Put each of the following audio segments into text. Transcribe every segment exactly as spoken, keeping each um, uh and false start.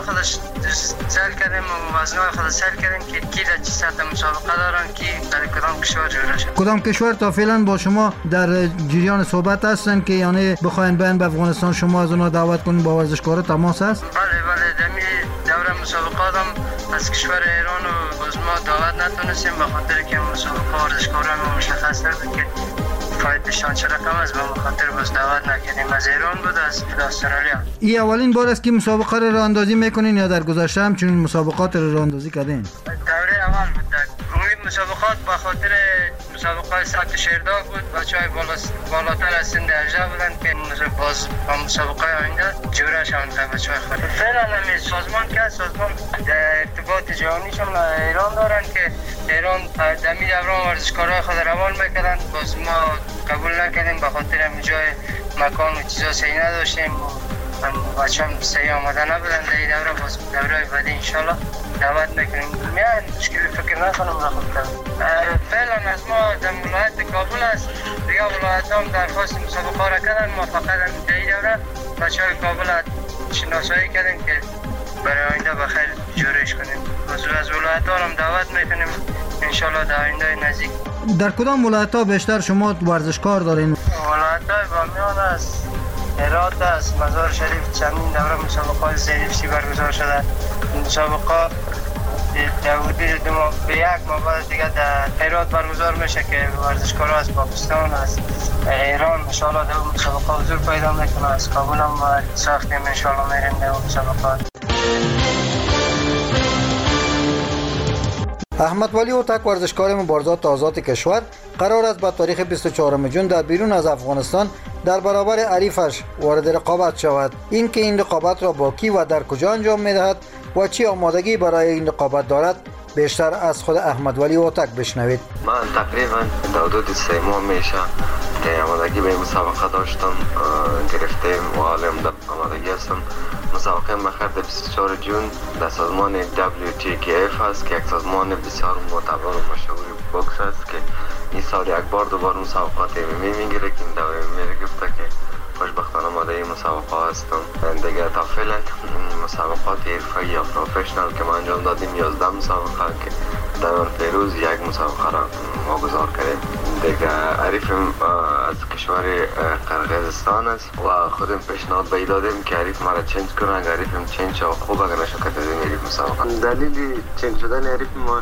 خودش سل کردیم و وزنهای خود سل کردیم که کی در چه سطح مسابقه دارن کی در کدام کشور جوره شد. کدام کشور تا فعلا با شما در جریان صحبت هستن که یعنی بخواین بیان به افغانستان شما از اونها دعوت کنین با ورزشکارا تماس هست؟ بله بله دمی دوره مسابقات هم از کشور ایران و باز ما دعوت نتونستیم به خاطر که مسابقه ورزشکارا ما مشخص نبود که فایدهشان چه رقم است، به خاطر باز دعوت نکردیم. از ایران بود، از استرالیا. این اولین بار است که مسابقه را راه اندازی میکنین یا در گذشته هم چنین مسابقات را راه اندازی کردین؟ دوره اول بود. عمومی مسابقات به خاطر مسابقات ثبت شیردار بود، بچهای بالا بالاتر از سن هجده بودن که باز با مسابقه آینده جوره شوند بچهای خود. فعلا همین سازمان که سازمان ارتباط جهانیشون ایران دارن که ایران دمی دوران ورزشکارای خود روان میکردن، باز ما قبول نکردیم به خاطر هم جای مکان و چیزا صحیح نداشتیم. بچه هم صحیح آمده نبودن در این دوره، باز دوره بعدی انشالله دعوت میکنیم. میان مشکلی فکر نکنم رخم کنم. فعلا از ما در ولایت کابل است، دیگه ولایت هم درخواست مسابقه را کردن، ما فقط در این دوره بچه های کابل شناسایی کردیم که برای آینده بخیر جورش کنیم. باز از ولایت ها هم دعوت میکنیم انشالله در آینده نزدیک. در کدام ولایت ها بیشتر شما ورزشکار دارین؟ ولایت های بامیان است، هرات است، مزار شریف. چندین دوره مسابقات زیرفتی برگزار شده. مسابقه داودی دو ماه به یک ماه بعد دیگه در هرات برگزار میشه که ورزشکارا از پاکستان، از ایران انشالله در مسابقه حضور پیدا میکنه. از کابل هم ساختیم انشالله میریم در مسابقات. احمد ولی اوتک ورزشکار مبارزات آزاد کشور قرار است با تاریخ بیست و چهارم جون در بیرون از افغانستان در برابر حریفش وارد رقابت شود. این که این رقابت را با کی و در کجا انجام میدهد و چی آمادگی برای این رقابت دارد بیشتر از خود احمد ولی اوتک بشنوید. من تقریبا در حدود سه ماه میشه که آمادگی به مسابقه داشتم گرفتیم و حالم در آمادگی هستم. مسابقه مخیر در بیست و چهارم جون در سازمان دبلیو تی کی اف است که یک سازمان بسیار معتبر و مشهور بوکس است که این سال یک بار دوباره مسابقات ام ام ای میگیره که این دوره ام ام ای گفته که خوشبختانه آماده این مسابقه هستم. دیگه تا فعلا مسابقات حرفه‌ای یا پروفشنال که ما انجام دادیم یازده مسابقه که در پیروز یک مسابقه را واگذار کردیم. دیگه حریفم از کشور قرقیزستان است و خودم پیشنهاد به دادیم که حریف مرا چنج کنه. اگر حریفم چنج شد خوب، اگر نشد که تازه میریم مسابقه. دلیل چنج شدن حریف ما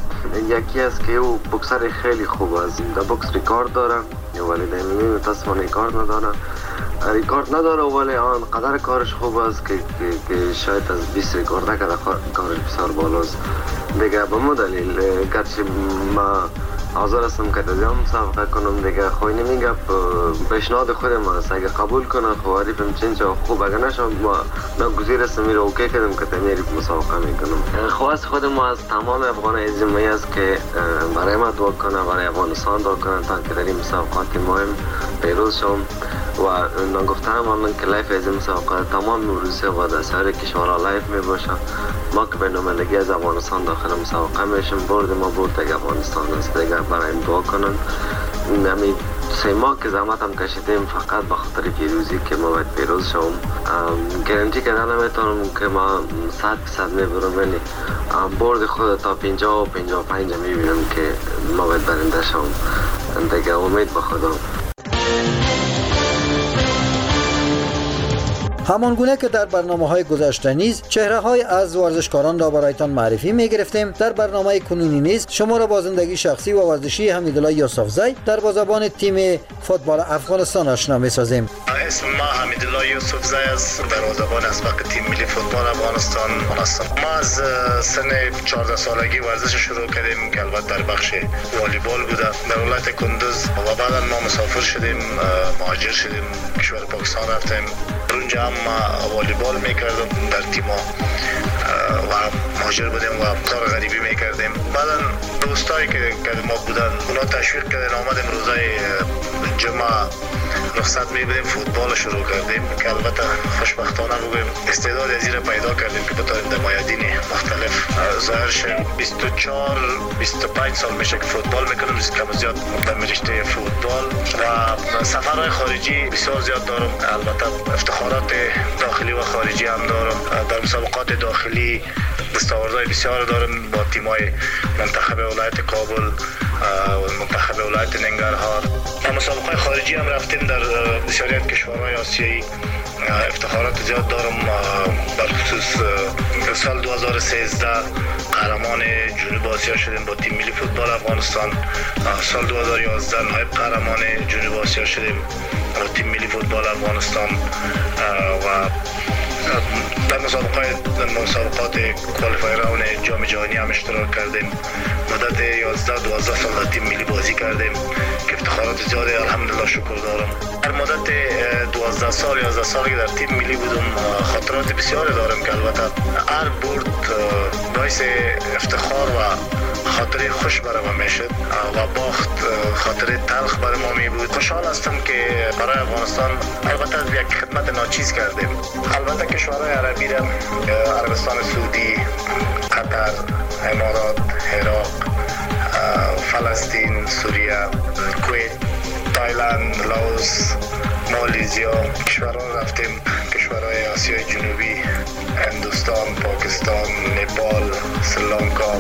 یکی است که او بوکسر خیلی خوب است، در بوکس ریکارد داره ولی در ام ام ای متاسفانه ریکارد نداره. ریکارد نداره ولی آنقدر کارش خوب است که, که, که شاید از بیست ریکارد کرده، کارش بسیار بالاست. دیگه به مو دلیل گرچه ما حاضر هستم که در مسابقه کنم، دیگه خواه نمیگه پیشنهاد خودم است. اگه قبول کنه خب حریفم چنچه خوب، اگر نشم ما ناگزیر هستم میره اوکی کردم که تمیری مسابقه میکنم. خواست خودم از تمام افغان عزیزی است که برای ما دعا کنه، برای افغانستان دعا کنه تا که در این مسابقات مهم پیروز شم و نگفته هم که لایف از این مسابقه تمام روسیه و در سایر کشورها لایف می باشه. ما که به نمایندگی از افغانستان داخل مسابقه میشیم، برد ما برد دیگه افغانستان است. دیگه برای این دعا کنن. نمی سه ماه که زحمت هم کشیدیم فقط به خاطر پیروزی که ما باید پیروز شوم. گارانتی کردن نمیتونم که ما صد درصد میبرم، ولی برد خود تا پنجاه و پنجاه و پنج میبینم که ما باید برنده شوم. دیگه امید به خدا. همان گونه که در برنامه‌های گذشته نیز چهره‌های از ورزشکاران را برایتان معرفی می‌گرفتیم، در برنامه کنونی نیز شما را با زندگی شخصی و ورزشی حمیدالله یوسفزی در بازرگان تیم فوتبال افغانستان آشنا می‌سازیم. اسم ما حمیدالله یوسفزی است، در بازرگان اسبق تیم ملی فوتبال افغانستان هستم. ما از سن چهارده سالگی ورزش شروع کردیم که البته در بخش والیبال بوده در ولایت کندوز و بعدا ما مسافر شدیم، مهاجر شدیم، کشور پاکستان رفتیم. اونجا هم ما والیبال میکردم در تیما و مهاجر بودیم و کار غریبی میکردیم. بعدا دوستایی که که ما بودن اونا تشویق کردن آمدیم روزای جمعه رخصت می‌بریم فوتبال شروع کردیم که البته خوشبختانه بگویم استعداد از این پیدا کردیم که بتونیم در میادین مختلف ظاهر شیم. بیست و چهار بیست و پنج سال میشه که فوتبال میکنم، کم زیاد در رشته فوتبال و سفرهای خارجی بسیار زیاد دارم. البته افتخارات داخلی و خارجی هم دارم. در مسابقات داخلی دستاوردهای بسیار دارم با تیم‌های منتخب ولایت کابل و منتخب ولایت ننگرهار. در مسابقات خارجی هم رفتیم در بسیاری از کشورهای آسیایی. افتخارات زیاد دارم. بر خصوص سال دو هزار و سیزده قهرمان جنوب آسیا شدیم با تیم ملی فوتبال افغانستان. سال دو هزار و یازده نایب قهرمان جنوب آسیا شدیم با تیم ملی فوتبال افغانستان و در مسابقات مسابقات کوالیفایر راوند جام جهانی هم اشتراک کردیم. مدت یازده دوازده سال در تیم ملی بازی کردیم که افتخارات زیادی الحمدلله شکر دارم. در مدت دوازده سال یازده سال که در تیم ملی بودم خاطرات بسیاری دارم که البته هر برد باعث افتخار و خاطره خوش برای ما میشد و باخت خاطره تلخ برای ما می بود. خوشحال هستم که برای افغانستان البته یک خدمت ناچیز کردیم. البته کشورهای عربی را عربستان سعودی، قطر، امارات، عراق، فلسطین، سوریه، کویت، تایلند، لاوس، مالزیا کشورها رفتیم. کشورهای آسیای جنوبی، هندوستان، پاکستان، نپال، سریلانکا،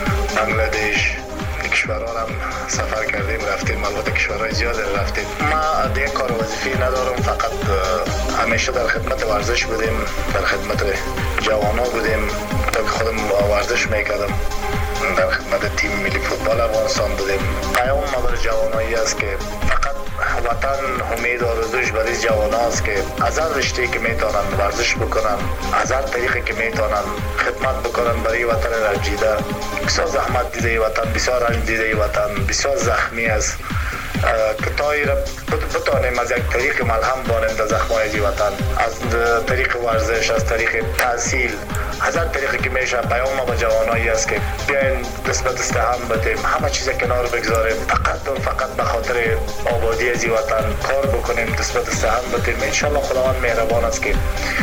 بنگلادش کشورها هم سفر کردیم رفتیم. البته کشورهای زیاد رفتیم. ما دیگه کار وظیفی ندارم، فقط همیشه در خدمت ورزش بودیم، در خدمت جوانا بودیم تا که خودم ورزش میکردم. در خدمت تیم ملی فوتبال افغانستان بودیم. پیام ما برای جوانایی است که فقط وطن امید و آرزوش برای جوانا است که از هر رشته‌ای که میتونن ورزش بکنن، از هر طریقی که میتونن خدمت بکنن برای وطن رنجیده. بسیار زحمت دیده وطن، بسیار رنج دیده وطن، بسیار زخمی است که تا بتانیم از یک طریق ملهم بانیم در زخمای وطن، از طریق ورزش، از طریق تحصیل، از هر طریقی که میشه. پیام ما با جوانایی است که بیاین دست به دست هم بدیم، همه چیز کنار بگذاریم، فقط و فقط به خاطر آبادی از وطن کار بکنیم، دست به دست هم بدیم. انشالله خداوند مهربان است که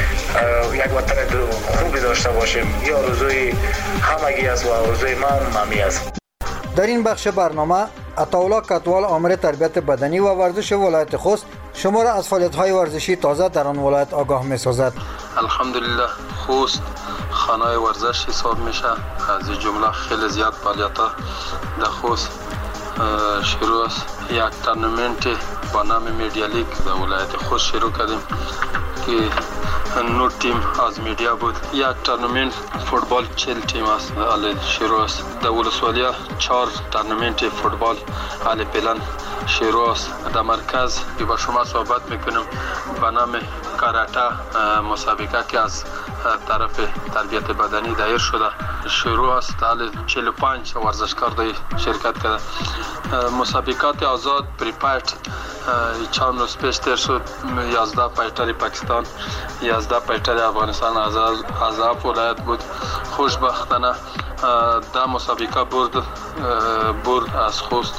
یک وطن خوبی داشته باشیم. یا آرزوی همگی است و آرزوی ما هم همی است. در این بخش برنامه عطاالله کتوال آمر تربیت بدنی و ورزش ولایت خوست شما را از فعالیت‌های ورزشی تازه در آن ولایت آگاه می‌سازد. الحمدلله خوست خانه ورزش حساب میشه. از این جمله خیلی زیاد فعالیت‌ها در خوست شروع است. یک تورنمنت با نام میدیا لیگ در ولایت خوست شروع کردیم که نو تیم از میدیا بود. یک تورنمنت فوتبال چهل تیم است حال شروع است. در ولسوالی چهار تورنمنت فوتبال حال پلان شروع است. در مرکز که با شما صحبت میکنم به نام کاراته مسابقه که از طرف تربیت بدنی دایر شده شروع است. حال چهل و پنج ورزشکار در شرکت کرده. مسابقات آزاد پریپایت چند روز پیش تر شد. یازده پایتر پاکستان، یازده پایتر افغانستان از از ولایت بود. خوشبختانه ده مسابقه برد برد از خوست.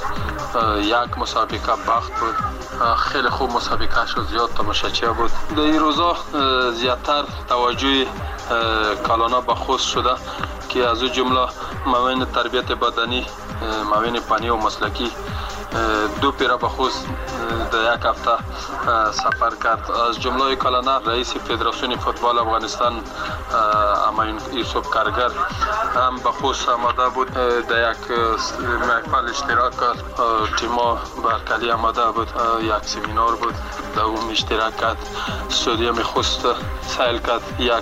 یک مسابقه باخت بود. خیلی خوب مسابقه شد، زیاد تماشاچی بود. در این روزا زیادتر توجه کالانا به خوست شده که از او جمله معاون تربیت بدنی، معاون فنی و مسلکی دو پیرا به خوست در یک هفته سفر کرد. از جمله کالانا رئیس فدراسیون فوتبال افغانستان امین یوسف کارگر هم به خوست آمده بود. در یک محفل اشتراک کرد. تیما برکلی آمده بود. یک سمینار بود در اون اشتراک کرد. استادیوم خوست سیل کرد. یک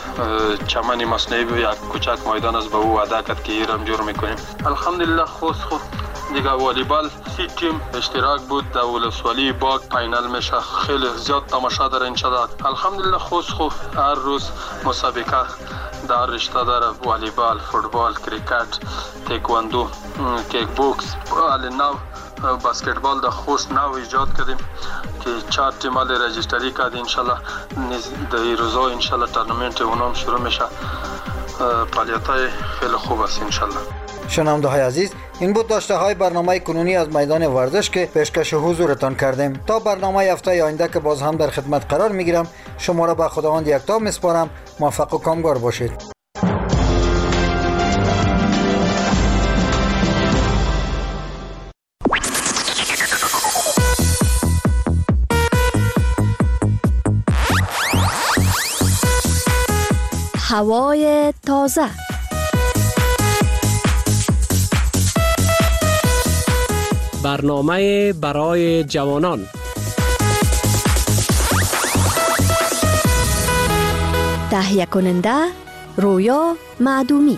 چمن مصنوعی بود، یک کوچک میدان است به او وعده کرد که ایرم جور میکنیم. الحمدلله خوست خود دیگه والیبال سی تیم اشتراک بود در ولسوالی باغ فینال میشه. خیلی زیاد تماشا داره انشالله. الحمدلله خوست خوب هر روز مسابقه در رشته داره. والیبال، فوتبال، کریکت، تکواندو، کیک بوکس، ال نو بسکتبال در خوست نو ایجاد کردیم که چهار تیم ال رجیستری کرد. انشالله در این روزا انشالله تورنمنت اونم شروع میشه. فعالیت‌های خیلی خوب است انشالله. شنونده های عزیز، این بود داشته های برنامه کنونی از میدان ورزش که پیشکش حضورتان کردیم. تا برنامه هفته آینده که باز هم در خدمت قرار میگیرم، شما را به خداوند یکتا میسپارم. موفق و کامگار باشید. هوای تازه. برنامه برای جوانان. تهیه کننده رویا معدومی.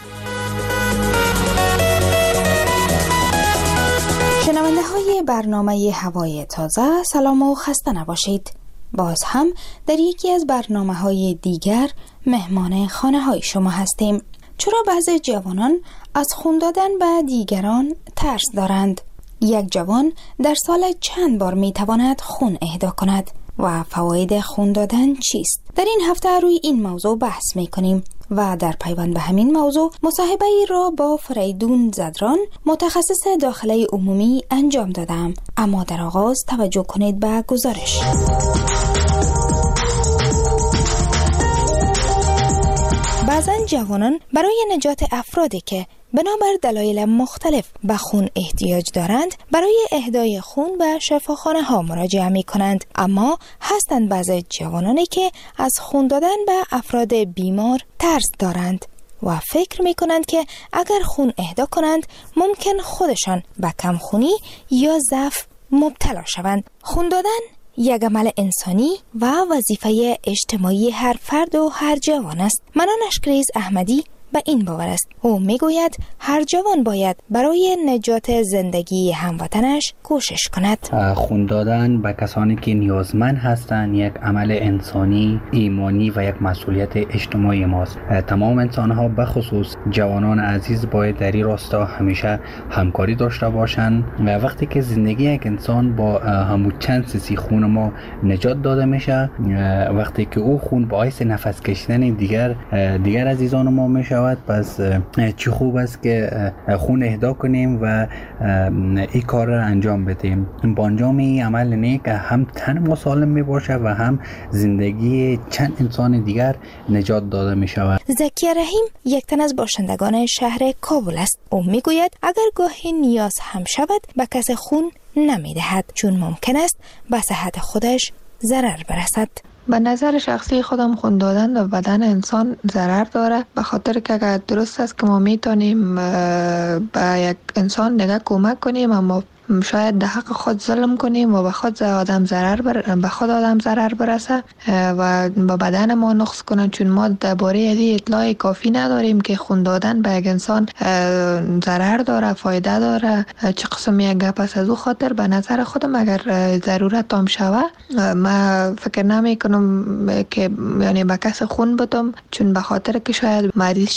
شنونده های برنامه هوای تازه، سلام و خسته نباشید. باز هم در یکی از برنامه های دیگر مهمان خانه های شما هستیم. چرا بعضی جوانان از خون دادن به دیگران ترس دارند؟ یک جوان در سال چند بار می تواند خون اهدا کند و فواید خون دادن چیست؟ در این هفته روی این موضوع بحث می کنیم و در پیوند به همین موضوع مصاحبه ای را با فریدون زدران متخصص داخله عمومی انجام دادم. اما در آغاز توجه کنید به گزارش. بعضن جوانان برای نجات افرادی که بنابر دلایل مختلف به خون احتیاج دارند برای اهدای خون به شفاخانه ها مراجعه می کنند. اما هستند بعضی جوانانی که از خون دادن به افراد بیمار ترس دارند و فکر می کنند که اگر خون اهدا کنند ممکن خودشان به کمخونی یا ضعف مبتلا شوند. خون دادن یک عمل انسانی و وظیفه اجتماعی هر فرد و هر جوان است. منان اشکریز احمدی به این باور است. او میگوید هر جوان باید برای نجات زندگی هموطنش کوشش کند. خون دادن به کسانی که نیازمند هستند یک عمل انسانی، ایمانی و یک مسئولیت اجتماعی ماست. تمام انسان‌ها به خصوص جوانان عزیز باید در این راستا همیشه همکاری داشته باشند و وقتی که زندگی یک انسان با همون چند سیسی خون ما نجات داده میشه، وقتی که او خون باعث نفس کشیدن دیگر دیگر عزیزان ما میشه، پس چی خوب است که خون اهدا کنیم و این کار را انجام بدیم. با انجام این عمل نیک هم تن ما سالم می باشه و هم زندگی چند انسان دیگر نجات داده می شود. زکی رحیم یک تن از باشندگان شهر کابل است. او می گوید اگر گاهی نیاز هم شود به کس خون نمی دهد چون ممکن است به صحت خودش ضرر برسد. به نظر شخصی خودم خون دادن به بدن انسان ضرر داره، به خاطر که اگر درست است که ما میتونیم به یک انسان دیگه کمک کنیم اما شاید در حق خود ظلم کنیم و به خود آدم ضرر بر... به خود آدم ضرر برسه و به بدن ما نقص کنن، چون ما درباره این اطلاع کافی نداریم که خون دادن به یک انسان ضرر داره، فایده داره، چه قسم یک گپ است. از او خاطر به نظر خودم اگر ضرورت هم شوه من فکر نمی کنم که یعنی به کس خون بدم، چون به خاطر که شاید مریض